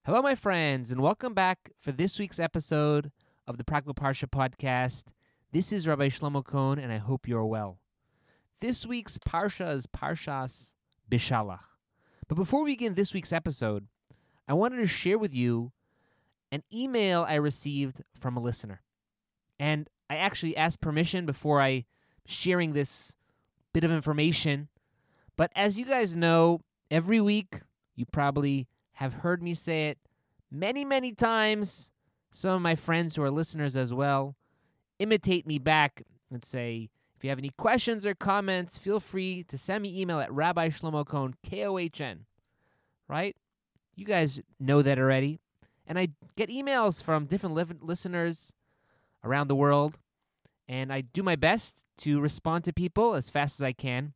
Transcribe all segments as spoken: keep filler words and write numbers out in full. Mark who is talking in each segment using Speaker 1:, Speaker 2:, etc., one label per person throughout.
Speaker 1: Hello, my friends, and welcome back for this week's episode of the Practical Parsha podcast. This is Rabbi Shlomo Cohn, and I hope you're well. This week's Parsha is Parshas Bishalach. But before we begin this week's episode, I wanted to share with you an email I received from a listener. And I actually asked permission before I sharing this bit of information. But as you guys know, every week, you probably have heard me say it many, many times. Some of my friends who are listeners as well imitate me back and say, if you have any questions or comments, feel free to send me email at Rabbi Shlomo Cohn, K O H N, right? You guys know that already. And I get emails from different li- listeners around the world, and I do my best to respond to people as fast as I can.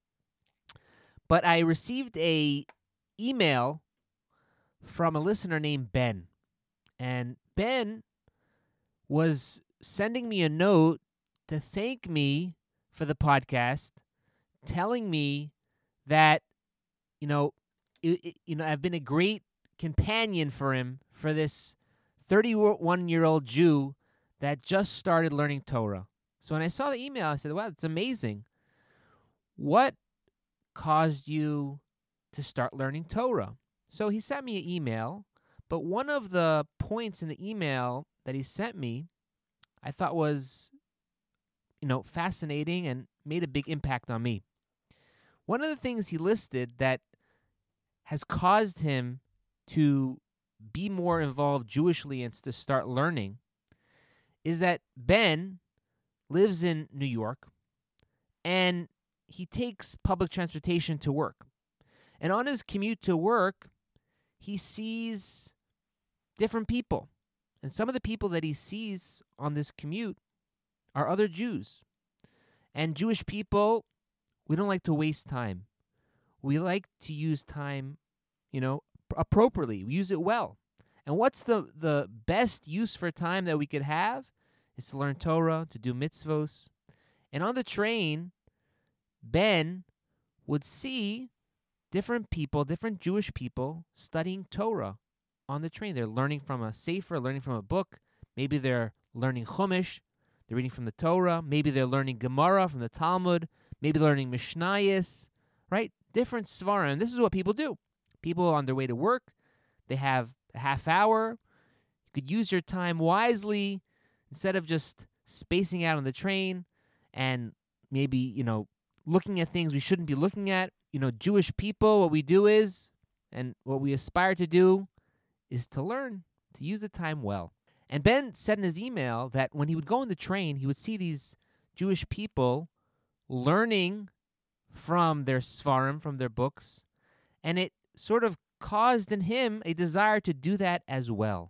Speaker 1: But I received a email from a listener named Ben. And Ben was sending me a note to thank me for the podcast, telling me that, you know, it, it, you know, I've been a great companion for him for this thirty-one-year-old Jew that just started learning Torah. So when I saw the email, I said, wow, it's amazing. What caused you to start learning Torah? So he sent me an email, but one of the points in the email that he sent me, I thought was, you know, fascinating and made a big impact on me. One of the things he listed that has caused him to be more involved Jewishly and to start learning is that Ben lives in New York and he takes public transportation to work. And on his commute to work, he sees different people. And some of the people that he sees on this commute are other Jews. And Jewish people, we don't like to waste time. We like to use time, you know, appropriately. We use it well. And what's the, the best use for time that we could have is to learn Torah, to do mitzvos. And on the train, Ben would see different people, different Jewish people studying Torah on the train. They're learning from a sefer, learning from a book. Maybe they're learning Chumash. They're reading from the Torah. Maybe they're learning Gemara from the Talmud. Maybe they're learning Mishnayos, right? Different svarim. And this is what people do. People on their way to work, they have a half hour. You could use your time wisely instead of just spacing out on the train and maybe, you know, looking at things we shouldn't be looking at. You know, Jewish people, what we do is, and what we aspire to do, is to learn, to use the time well. And Ben said in his email that when he would go on the train, he would see these Jewish people learning from their svarim, from their books, and it sort of caused in him a desire to do that as well.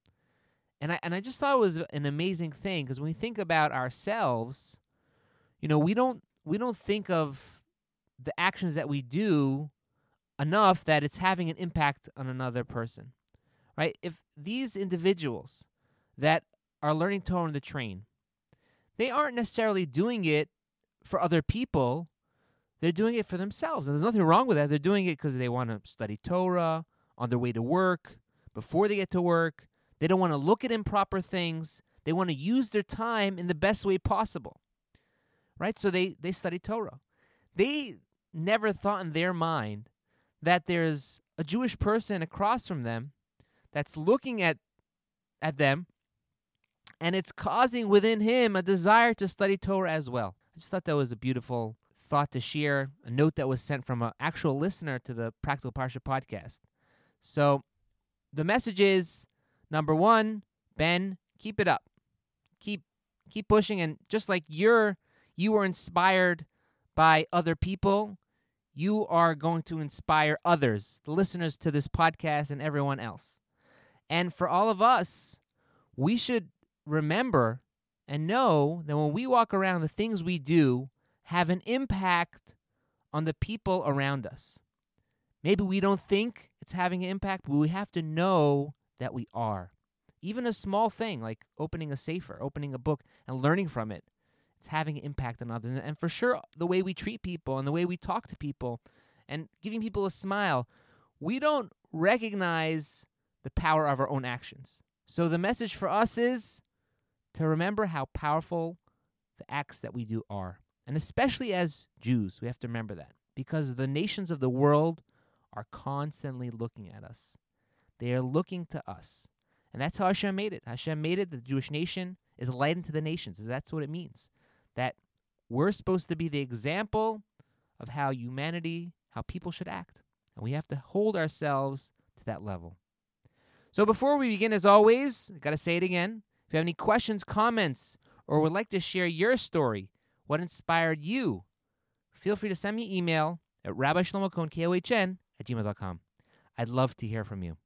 Speaker 1: And I and I just thought it was an amazing thing, because when we think about ourselves, you know, we don't we don't think of the actions that we do enough that it's having an impact on another person, right? If these individuals that are learning Torah on the train, they aren't necessarily doing it for other people. They're doing it for themselves. And there's nothing wrong with that. They're doing it because they want to study Torah on their way to work, before they get to work. They don't want to look at improper things. They want to use their time in the best way possible, right? So they, they study Torah. They never thought in their mind that there's a Jewish person across from them that's looking at at them, and it's causing within him a desire to study Torah as well. I just thought that was a beautiful thought to share, a note that was sent from an actual listener to the Practical Parsha podcast. So the message is, number one, Ben, keep it up. Keep keep pushing, and just like you're you were inspired by other people, you are going to inspire others, the listeners to this podcast and everyone else. And for all of us, we should remember and know that when we walk around, the things we do have an impact on the people around us. Maybe we don't think it's having an impact, but we have to know that we are. Even a small thing like opening a sefer, opening a book, and learning from it, it's having an impact on others. And for sure, the way we treat people and the way we talk to people and giving people a smile, we don't recognize the power of our own actions. So the message for us is to remember how powerful the acts that we do are. And especially as Jews, we have to remember that, because the nations of the world are constantly looking at us. They are looking to us. And that's how Hashem made it. Hashem made it that the Jewish nation is a light unto the nations. That's what it means. That we're supposed to be the example of how humanity, how people should act. And we have to hold ourselves to that level. So before we begin, as always, I got to say it again. If you have any questions, comments, or would like to share your story, what inspired you, feel free to send me an email at Rabbi Shlomo Kohn, K O H N, at gmail dot com. I'd love to hear from you.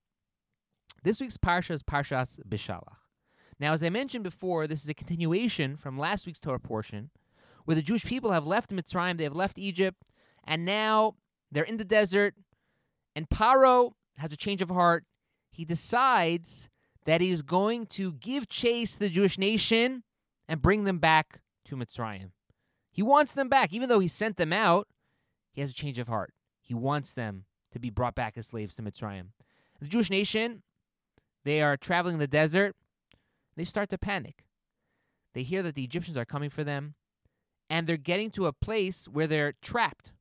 Speaker 1: This week's Parsha is Parshas Bishalach. Now, as I mentioned before, this is a continuation from last week's Torah portion, where the Jewish people have left Mitzrayim, they have left Egypt, and now they're in the desert, and Paro has a change of heart. He decides that he's going to give chase to the Jewish nation and bring them back to Mitzrayim. He wants them back. Even though he sent them out, he has a change of heart. He wants them to be brought back as slaves to Mitzrayim. The Jewish nation, they are traveling in the desert. They start to panic. They hear that the Egyptians are coming for them, and they're getting to a place where they're trapped.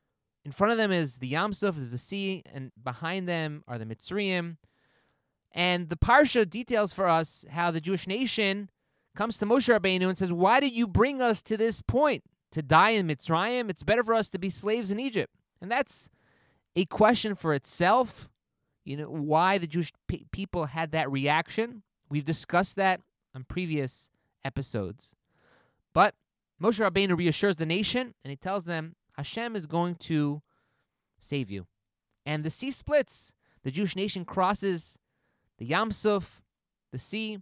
Speaker 1: In front of them is the Yam Suf, there's the sea, and behind them are the Mitzrayim. And the Parsha details for us how the Jewish nation comes to Moshe Rabbeinu and says, why did you bring us to this point? To die in Mitzrayim? It's better for us to be slaves in Egypt. And that's a question for itself. You know, why the Jewish pe- people had that reaction. We've discussed that on previous episodes. But Moshe Rabbeinu reassures the nation, and he tells them, Hashem is going to save you. And the sea splits. The Jewish nation crosses the Yam Suf, the sea,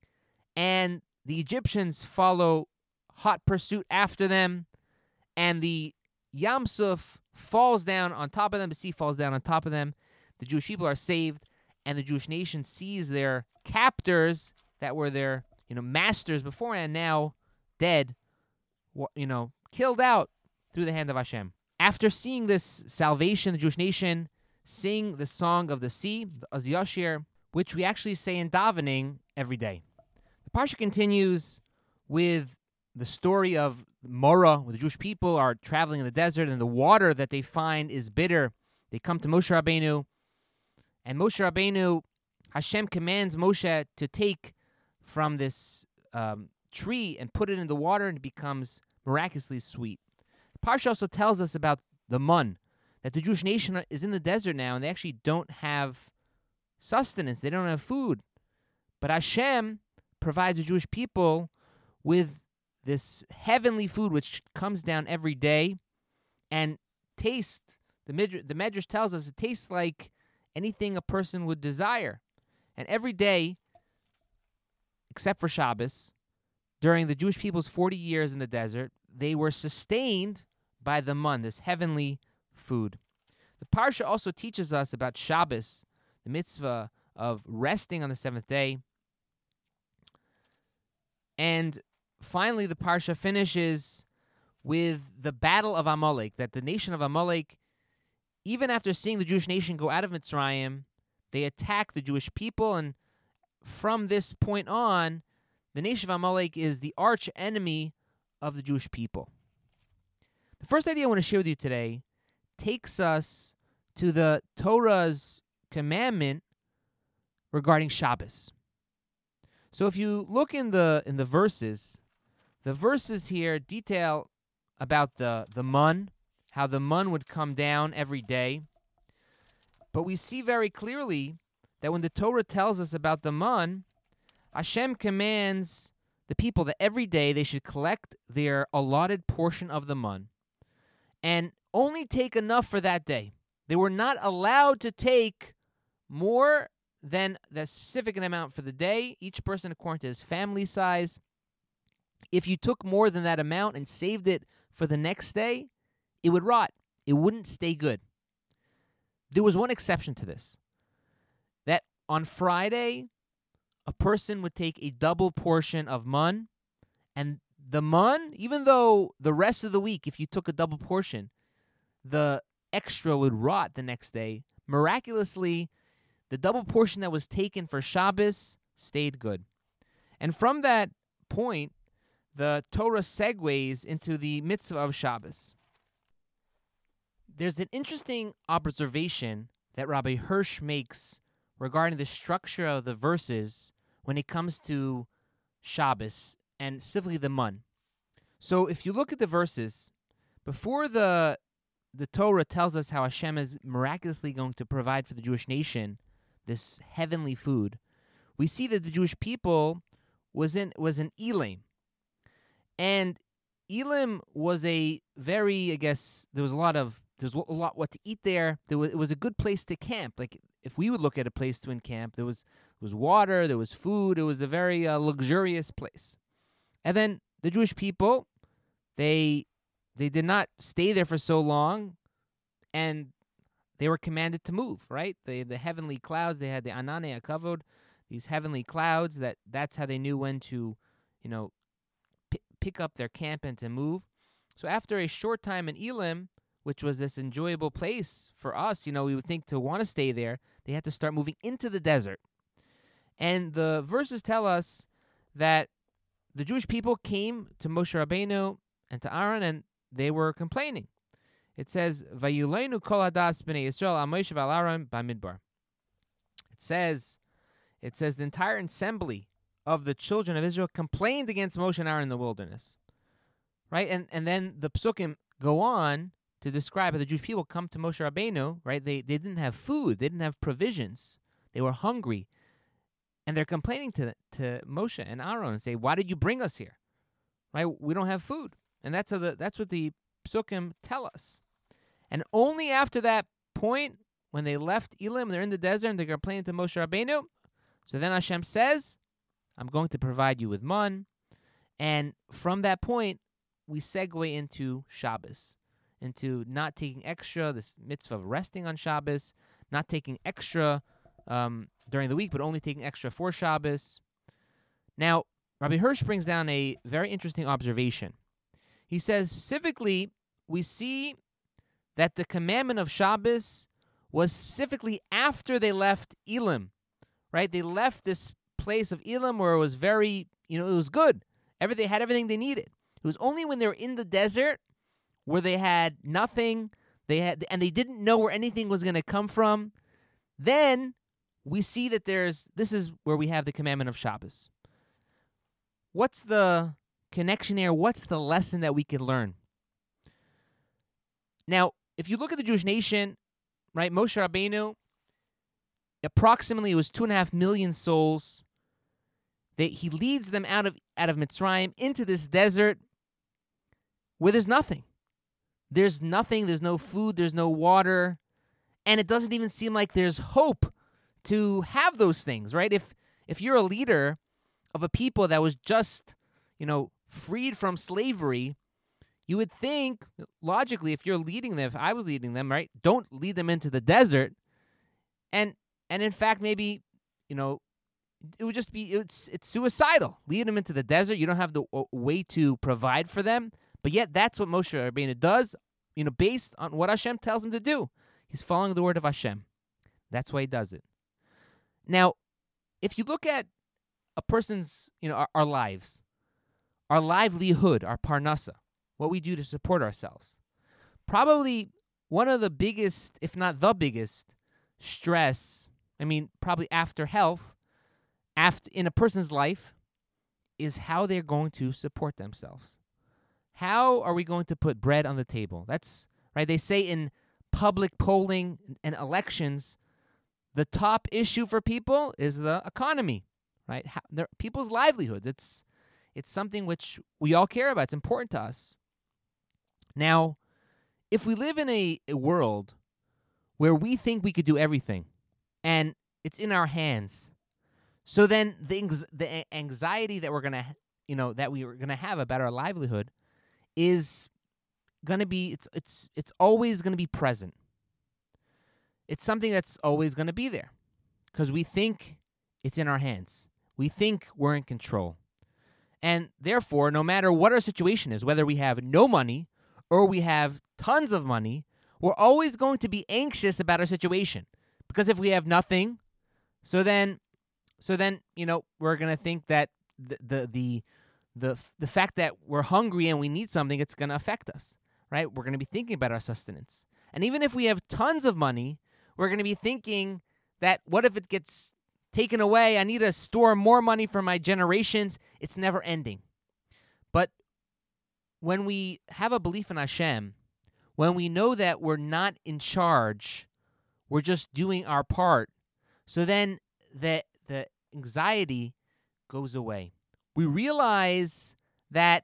Speaker 1: and the Egyptians follow hot pursuit after them, and the Yam Suf falls down on top of them, the sea falls down on top of them. The Jewish people are saved, and the Jewish nation sees their captors that were their, you know, masters beforehand, now dead, you know, killed out through the hand of Hashem. After seeing this salvation, the Jewish nation sing the song of the sea, the Az Yashir, which we actually say in davening every day. The Parsha continues with the story of Morah, where the Jewish people are traveling in the desert, and the water that they find is bitter. They come to Moshe Rabbeinu, and Moshe Rabbeinu, Hashem commands Moshe to take from this um, tree and put it in the water, and it becomes miraculously sweet. The Parsha also tells us about the mun, that the Jewish nation is in the desert now, and they actually don't have sustenance. They don't have food. But Hashem provides the Jewish people with this heavenly food which comes down every day and tastes, the Midrash, the Midrash tells us, it tastes like anything a person would desire. And every day, except for Shabbos, during the Jewish people's forty years in the desert, they were sustained by the mun, this heavenly food. The Parsha also teaches us about Shabbos, the mitzvah of resting on the seventh day. And finally, the Parsha finishes with the battle of Amalek, that the nation of Amalek, even after seeing the Jewish nation go out of Mitzrayim, they attack the Jewish people, and from this point on, the nation of Amalek is the arch enemy of the Jewish people. The first idea I want to share with you today takes us to the Torah's commandment regarding Shabbos. So if you look in the in the verses, the verses here detail about the, the mun, how the mun would come down every day. But we see very clearly that when the Torah tells us about the mun, Hashem commands the people that every day they should collect their allotted portion of the mun and only take enough for that day. They were not allowed to take more than the specific amount for the day, each person according to his family size. If you took more than that amount and saved it for the next day, it would rot. It wouldn't stay good. There was one exception to this, that on Friday, a person would take a double portion of mun, and the mun, even though the rest of the week, if you took a double portion, the extra would rot the next day, miraculously, the double portion that was taken for Shabbos stayed good. And from that point, the Torah segues into the mitzvah of Shabbos. There's an interesting observation that Rabbi Hirsch makes regarding the structure of the verses when it comes to Shabbos, and specifically the mun. So if you look at the verses, before the the Torah tells us how Hashem is miraculously going to provide for the Jewish nation this heavenly food, we see that the Jewish people was in was in Elim. And Elim was a very, I guess, there was a lot of, there was a lot what to eat there. There was, it was a good place to camp. Like, if we would look at a place to encamp, there was, there was water, there was food, it was a very uh, luxurious place. And then the Jewish people, they they did not stay there for so long, and they were commanded to move, right? The the heavenly clouds, they had the Anane HaKavod, these heavenly clouds, that that's how they knew when to, you know, p- pick up their camp and to move. So after a short time in Elim, which was this enjoyable place for us, you know, we would think to want to stay there, they had to start moving into the desert. And the verses tell us that the Jewish people came to Moshe Rabbeinu and to Aaron, and they were complaining. It says, "Vayuleinu kol hadas b'nei Yisrael al Moshe v'al Aaron b'midbar." It says, it says the entire assembly of the children of Israel complained against Moshe and Aaron in the wilderness, right? And and then the psukim go on to describe how the Jewish people come to Moshe Rabbeinu, right? They they didn't have food, they didn't have provisions, they were hungry. And they're complaining to to Moshe and Aaron and say, "Why did you bring us here? Right? We don't have food." And that's how the that's what the psukim tell us. And only after that point, when they left Elim, they're in the desert and they're complaining to Moshe Rabbeinu. So then Hashem says, "I'm going to provide you with man." And from that point, we segue into Shabbos, into not taking extra, this mitzvah of resting on Shabbos, not taking extra Um, during the week, but only taking extra for Shabbos. Now, Rabbi Hirsch brings down a very interesting observation. He says, specifically, we see that the commandment of Shabbos was specifically after they left Elim, right? They left this place of Elim where it was very, you know, it was good. Every, they had everything they needed. It was only when they were in the desert where they had nothing, they had, and they didn't know where anything was going to come from. Then we see that there's, this is where we have the commandment of Shabbos. What's the connection here? What's the lesson that we could learn? Now, if you look at the Jewish nation, right, Moshe Rabbeinu, approximately it was two and a half million souls. They, he leads them out of out of Mitzrayim into this desert where there's nothing. There's nothing, there's no food, there's no water, and it doesn't even seem like there's hope to have those things, right? If if you're a leader of a people that was just, you know, freed from slavery, you would think, logically, if you're leading them, if I was leading them, right, don't lead them into the desert. And and in fact, maybe, you know, it would just be, it's it's suicidal. Lead them into the desert. You don't have the uh, way to provide for them. But yet that's what Moshe Rabbeinu does, you know, based on what Hashem tells him to do. He's following the word of Hashem. That's why he does it. Now, if you look at a person's, you know, our, our lives, our livelihood, our parnasa, what we do to support ourselves, probably one of the biggest, if not the biggest, stress, I mean, probably after health, after in a person's life, is how they're going to support themselves. How are we going to put bread on the table? That's, right, they say in public polling and elections, the top issue for people is the economy, right? How, people's livelihoods. It's it's something which we all care about. It's important to us. Now, if we live in a, a world where we think we could do everything and it's in our hands, so then the the anxiety that we're gonna, you know, that we are gonna have about our livelihood is gonna be it's it's it's always gonna be present. It's something that's always going to be there because we think it's in our hands. We think we're in control. And therefore, no matter what our situation is, whether we have no money or we have tons of money, we're always going to be anxious about our situation. Because if we have nothing, So then, so then, you know, we're gonna think that the the the the, the fact that we're hungry and we need something, it's gonna affect us, right? We're gonna be thinking about our sustenance, and even if we have tons of money, we're gonna be thinking that what if it gets taken away? I need to store more money for my generations. It's never ending. But when we have a belief in Hashem, when we know that we're not in charge, we're just doing our part, so then the the anxiety goes away. We realize that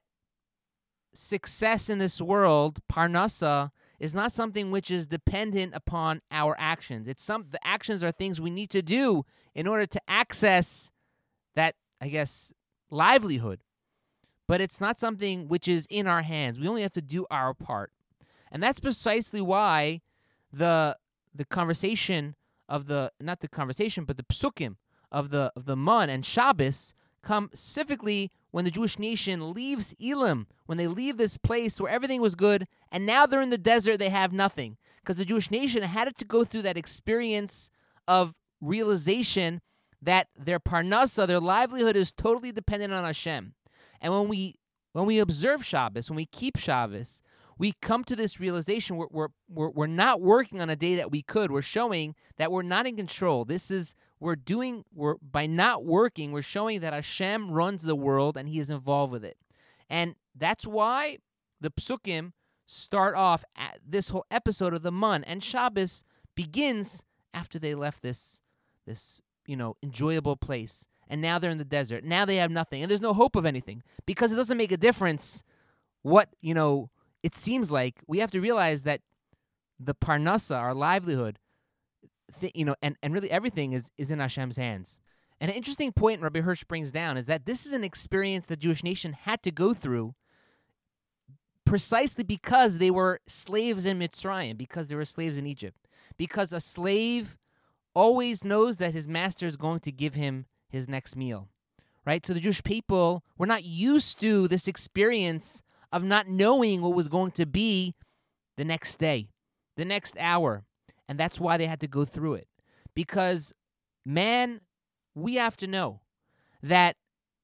Speaker 1: success in this world, parnasa, is not something which is dependent upon our actions. It's some the actions are things we need to do in order to access that, I guess, livelihood. But it's not something which is in our hands. We only have to do our part. And that's precisely why the the conversation of the not the conversation, but the psukim of the of the Man and Shabbos come specifically when the Jewish nation leaves Elim, when they leave this place where everything was good, and now they're in the desert, they have nothing. Because the Jewish nation had to go through that experience of realization that their parnasa, their livelihood, is totally dependent on Hashem. And when we when we observe Shabbos, when we keep Shabbos, we come to this realization we're, we're, we're, we're not working on a day that we could. We're showing that we're not in control. This is, we're doing, we're by not working, we're showing that Hashem runs the world and He is involved with it. And that's why the psukim start off, at this whole episode of the Man and Shabbos begins after they left this, this you know, enjoyable place. And now they're in the desert. Now they have nothing. And there's no hope of anything. Because it doesn't make a difference what, you know, it seems like. We have to realize that the parnasa, our livelihood, th- you know, and, and really everything is, is in Hashem's hands. And an interesting point Rabbi Hirsch brings down is that this is an experience the Jewish nation had to go through precisely because they were slaves in Mitzrayim, because they were slaves in Egypt. Because a slave always knows that his master is going to give him his next meal, right? So the Jewish people were not used to this experience of not knowing what was going to be the next day, the next hour. And that's why they had to go through it. Because, man, we have to know that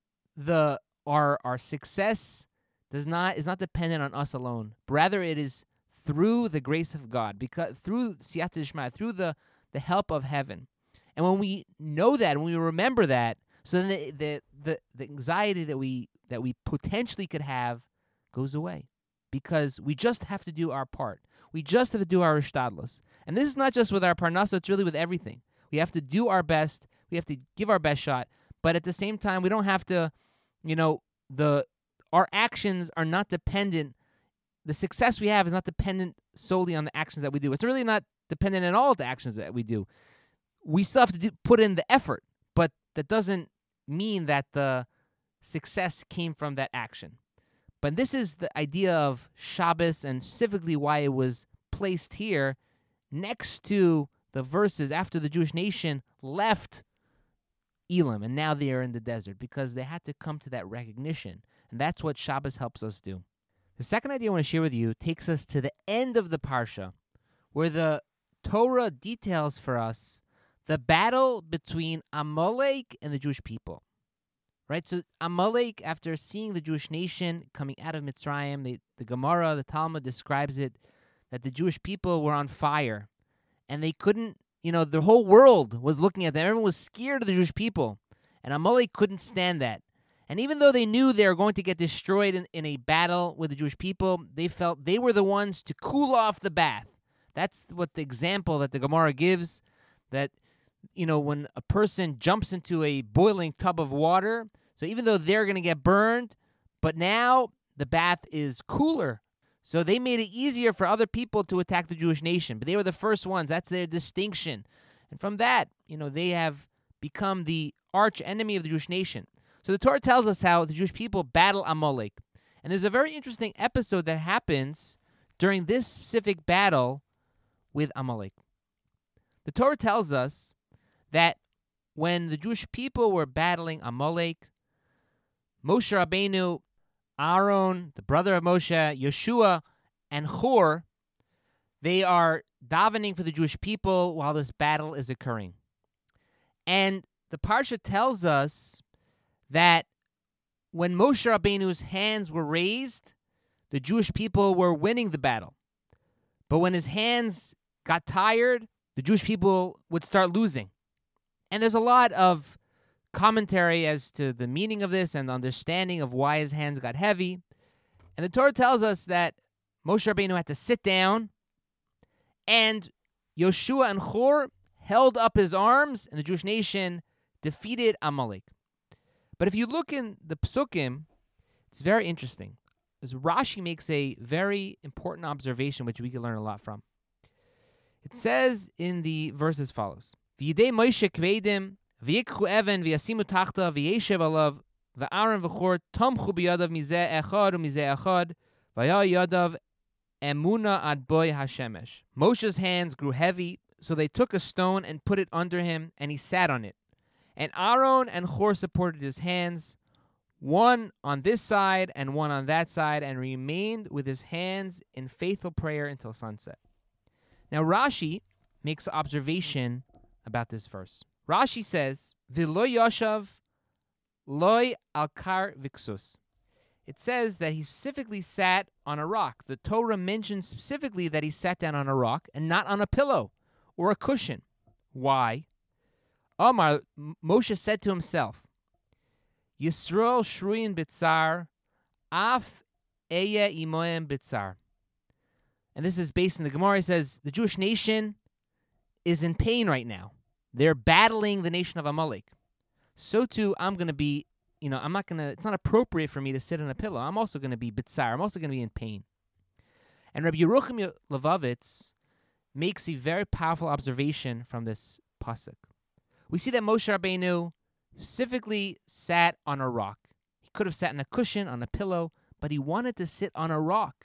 Speaker 1: the our our success does not is not dependent on us alone. Rather, it is through the grace of God, because through Siyata D'Shmaya, through the, the help of heaven. And when we know that, when we remember that, so then the, the the the anxiety that we that we potentially could have goes away, because we just have to do our part. We just have to do our ishtadlus. And this is not just with our parnasa; it's really with everything. We have to do our best. We have to give our best shot. But at the same time, we don't have to, you know, the our actions are not dependent. The success we have is not dependent solely on the actions that we do. It's really not dependent at all on the actions that we do. We still have to do, put in the effort, but that doesn't mean that the success came from that action. But this is the idea of Shabbos, and specifically why it was placed here next to the verses after the Jewish nation left Elim, and now they are in the desert, because they had to come to that recognition, and that's what Shabbos helps us do. The second idea I want to share with you takes us to the end of the Parsha, where the Torah details for us the battle between Amalek and the Jewish people. Right? So Amalek, after seeing the Jewish nation coming out of Mitzrayim, they, the Gemara, the Talmud describes it, that the Jewish people were on fire. And they couldn't, you know, the whole world was looking at them. Everyone was scared of the Jewish people. And Amalek couldn't stand that. And even though they knew they were going to get destroyed in, in a battle with the Jewish people, they felt they were the ones to cool off the bath. That's what the example that the Gemara gives, that, you know, when a person jumps into a boiling tub of water, so even though they're going to get burned, but now the bath is cooler. So they made it easier for other people to attack the Jewish nation. But they were the first ones. That's their distinction. And from that, you know, they have become the arch enemy of the Jewish nation. So the Torah tells us how the Jewish people battle Amalek. And there's a very interesting episode that happens during this specific battle with Amalek. The Torah tells us that when the Jewish people were battling Amalek, Moshe Rabbeinu, Aaron, the brother of Moshe, Yeshua, and Hur, they are davening for the Jewish people while this battle is occurring. And the Parsha tells us that when Moshe Rabbeinu's hands were raised, the Jewish people were winning the battle. But when his hands got tired, the Jewish people would start losing. And there's a lot of commentary as to the meaning of this and the understanding of why his hands got heavy. And the Torah tells us that Moshe Rabbeinu had to sit down, and Yoshua and Hur held up his arms, and the Jewish nation defeated Amalek. But if you look in the Psukim, it's very interesting. As Rashi makes a very important observation, which we can learn a lot from. It says in the verse as follows: V'yidei Moshe kvedim v'yikchu even v'yasimu tachta v'yeshev alav v'Aaron v'Hur tamchu b'yadav mizeh echad u'mizeh echad v'ya yadav emuna ad boy hashemesh. Moshe's hands grew heavy, so they took a stone and put it under him, and he sat on it. And Aaron and Hur supported his hands, one on this side and one on that side, and remained with his hands in faithful prayer until sunset. Now Rashi makes an observation about this verse. Rashi says, V'lo yoshav loy alkar viksus. It says that he specifically sat on a rock. The Torah mentions specifically that he sat down on a rock and not on a pillow or a cushion. Why? Omar, Moshe said to himself, Yisrael shruyin bitzar, af eya imoyem bitzar. And this is based in the Gemara. It says the Jewish nation is in pain right now. They're battling the nation of Amalek. So too, I'm going to be, you know, I'm not going to, it's not appropriate for me to sit on a pillow. I'm also going to be bitzar. I'm also going to be in pain. And Rabbi Yerucham Levovitz makes a very powerful observation from this pasuk. We see that Moshe Rabbeinu specifically sat on a rock. He could have sat on a cushion, on a pillow, but he wanted to sit on a rock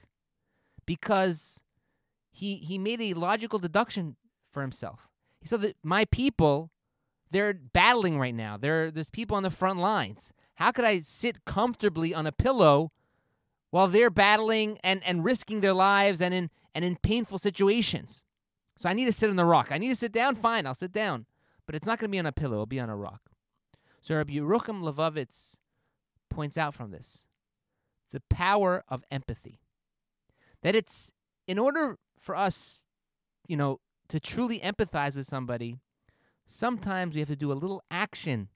Speaker 1: because he he made a logical deduction for himself. He said that my people, they're battling right now. There, there's people on the front lines. How could I sit comfortably on a pillow while they're battling and, and risking their lives and in and in painful situations? So I need to sit on the rock. I need to sit down? Fine, I'll sit down. But it's not going to be on a pillow. It'll be on a rock. So Rabbi Yerucham Levovitz points out from this the power of empathy. That it's, in order for us, you know, to truly empathize with somebody, sometimes we have to do a little action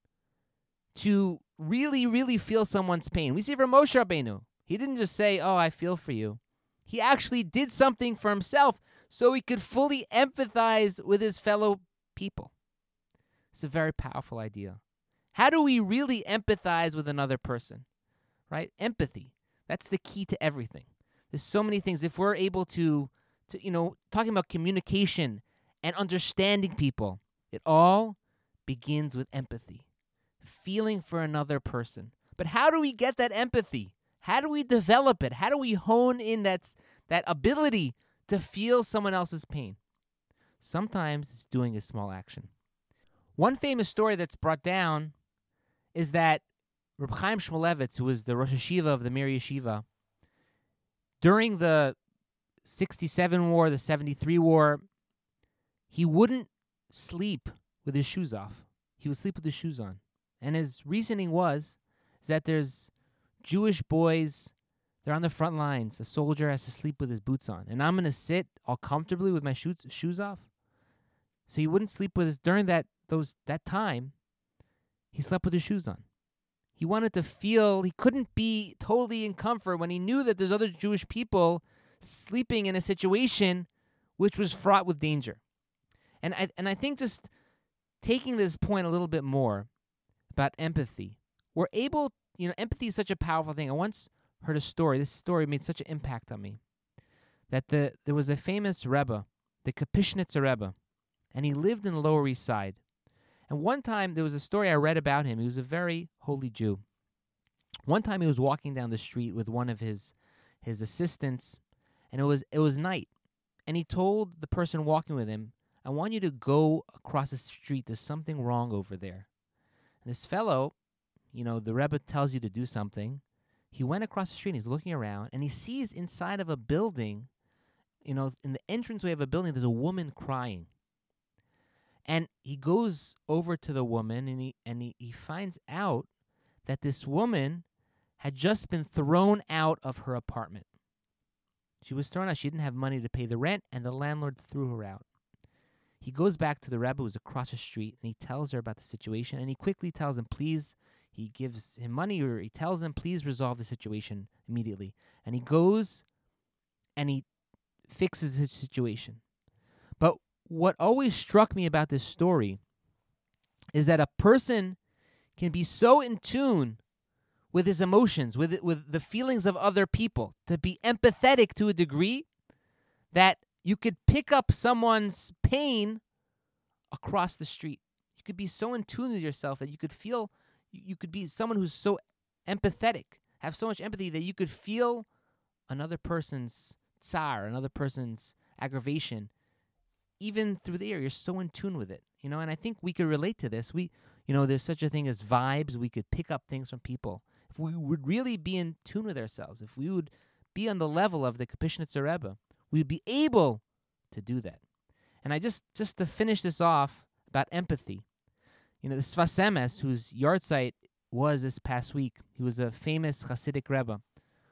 Speaker 1: to really, really feel someone's pain. We see from Moshe Rabbeinu. He didn't just say, oh, I feel for you. He actually did something for himself so he could fully empathize with his fellow people. It's a very powerful idea. How do we really empathize with another person? Right? Empathy. That's the key to everything. There's so many things. If we're able to, to, you know, talking about communication and understanding people, it all begins with empathy. Feeling for another person. But how do we get that empathy? How do we develop it? How do we hone in that, that ability to feel someone else's pain? Sometimes it's doing a small action. One famous story that's brought down is that Reb Chaim Shmulevitz, who was the Rosh Hashiva of the Mir Yeshiva, during the sixty-seven war, the seventy-three war, he wouldn't sleep with his shoes off. He would sleep with his shoes on. And his reasoning was is that there's Jewish boys, they're on the front lines. A soldier has to sleep with his boots on. And I'm going to sit all comfortably with my shoes, shoes off? So he wouldn't sleep with his, during that those that time, he slept with his shoes on. He wanted to feel, he couldn't be totally in comfort when he knew that there's other Jewish people sleeping in a situation which was fraught with danger. And I and I think just taking this point a little bit more about empathy, we're able, you know, empathy is such a powerful thing. I once heard a story, this story made such an impact on me, that the there was a famous Rebbe, the Kapushnitzer Rebbe, and he lived in the Lower East Side. And one time, there was a story I read about him. He was a very holy Jew. One time, he was walking down the street with one of his his assistants, and it was it was night. And he told the person walking with him, I want you to go across the street. There's something wrong over there. And this fellow, you know, the Rebbe tells you to do something. He went across the street, and he's looking around, and he sees inside of a building, you know, in the entranceway of a building, there's a woman crying. And he goes over to the woman, and he and he, he finds out that this woman had just been thrown out of her apartment. She was thrown out. She didn't have money to pay the rent, and the landlord threw her out. He goes back to the Rebbe who's across the street, and he tells her about the situation, and he quickly tells him, please, he gives him money, or he tells him, please resolve the situation immediately. And he goes, and he fixes his situation. But what always struck me about this story is that a person can be so in tune with his emotions, with it, with the feelings of other people, to be empathetic to a degree that you could pick up someone's pain across the street. You could be so in tune with yourself that you could feel, you could be someone who's so empathetic, have so much empathy that you could feel another person's tsar, another person's aggravation, even through the air. You're so in tune with it, you know, and I think we could relate to this. We, you know, there's such a thing as vibes. We could pick up things from people. If we would really be in tune with ourselves, if we would be on the level of the Kapushnitzer Rebbe, we'd be able to do that. And I just, just to finish this off about empathy, you know, the Sfas Emes, whose yahrzeit was this past week, he was a famous Hasidic Rebbe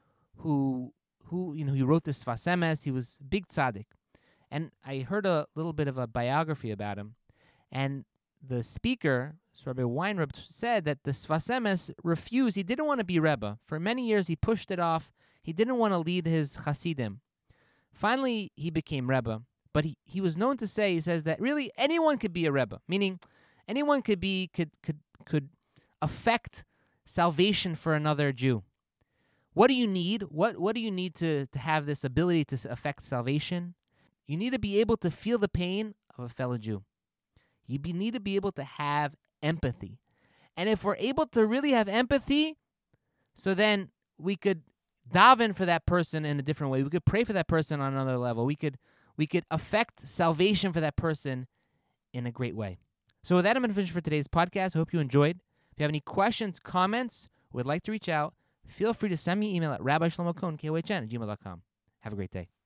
Speaker 1: who, who, you know, he wrote the Sfas Emes. He was a big tzaddik. And I heard a little bit of a biography about him. And the speaker, Rabbi Weinreb, said that the Sfas Emes refused. He didn't want to be Rebbe. For many years, he pushed it off. He didn't want to lead his Hasidim. Finally, he became Rebbe. But he, he was known to say, he says that really anyone could be a Rebbe, meaning anyone could be could could could affect salvation for another Jew. What do you need? What what do you need to, to have this ability to affect salvation? You need to be able to feel the pain of a fellow Jew. You be, need to be able to have empathy. And if we're able to really have empathy, so then we could daven for that person in a different way. We could pray for that person on another level. We could we could affect salvation for that person in a great way. So with that, I'm going to finish for today's podcast. I hope you enjoyed. If you have any questions, comments, or would like to reach out, feel free to send me an email at rabbi shlomo cohen, K O H N, at gmail dot com. Have a great day.